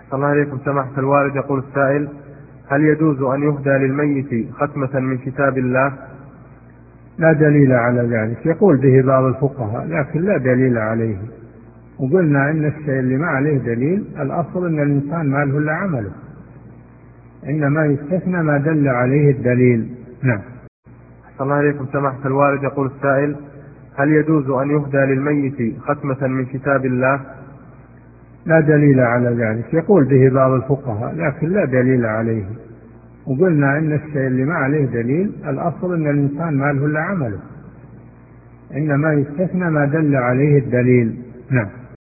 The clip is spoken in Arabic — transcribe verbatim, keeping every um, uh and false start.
الله عليكم سماحة الوالد، يقول السائل: هل يجوز أن يهدى للميت ختمة من كتاب الله؟ لا دليل على ذلك، يقول به بعض الفقهاء لكن لا دليل عليه. وقلنا إن الشيء اللي ما عليه دليل الأصل أن الإنسان ما له إلا عمله، إنما يستثنى ما دل عليه الدليل. نعم. الله عليكم سماحة الوالد، يقول السائل: هل يجوز أن يهدى للميت ختمة من كتاب الله؟ لا دليل على ذلك، يقول به بعض الفقهاء لكن لا دليل عليه. وقلنا إن الشيء اللي ما عليه دليل الأصل أن الإنسان ما له إلا عمله، إنما يستثنى ما دل عليه الدليل. نعم.